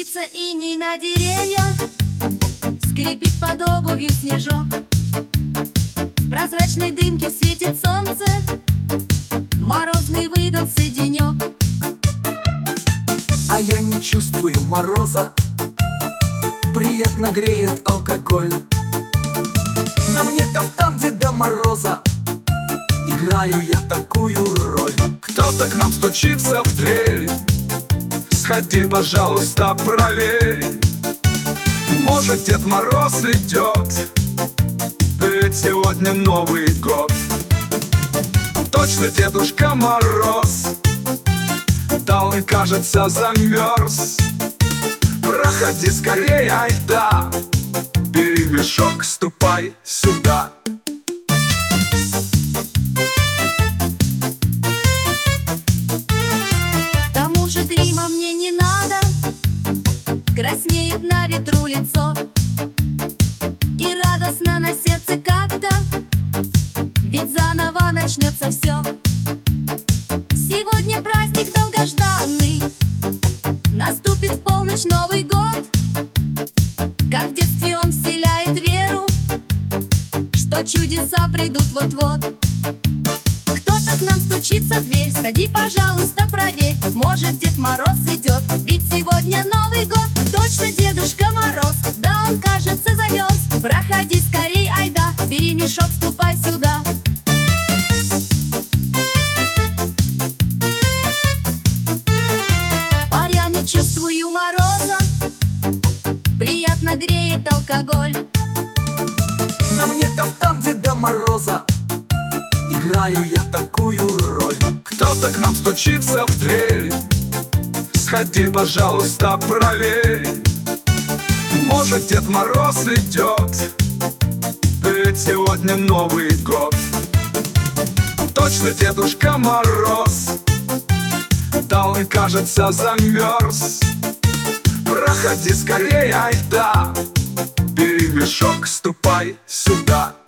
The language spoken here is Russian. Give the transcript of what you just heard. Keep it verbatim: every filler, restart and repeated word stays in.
Струится иней на деревьях, скрипит под обувью снежок. В прозрачной дымке светит солнце, морозный выдался денек. А я не чувствую мороза, приятно греет алкоголь. На мне кафтан Деда Мороза, играю я такую роль. Кто-то к нам стучится в дверь, сходи, пожалуйста, проверь. Может, Дед Мороз идет, ведь сегодня Новый год. Точно Дедушка Мороз дал и, кажется, замерз. Проходи скорее, айда, бери мешок, ступай сюда. К тому же грима мне не надо, краснеет на ветру лицо. И радостно на сердце как-то, ведь заново начнется все. Сегодня праздник долгожданный, наступит в полночь Новый год. Как в детстве он вселяет веру, что чудеса придут вот-вот. Кто-то к нам стучится в дверь, сходи, пожалуйста, проверь. Может, Дед Мороз идет, ведь сегодня Новый год. Точно Дедушка Мороз, да он, кажется, замерз. Проходи скорей, айда, бери мешок, ступай сюда. А я не чувствую мороза, приятно греет алкоголь. На мне кафтан Деда Мороза, играю я такую роль. Кто-то к нам стучится в дверь, сходи, пожалуйста, проверь. Может, Дед Мороз идет, ведь сегодня Новый год. Точно Дедушка Мороз дал и, кажется, замерз. Проходи скорее, айда, бери мешок, ступай сюда.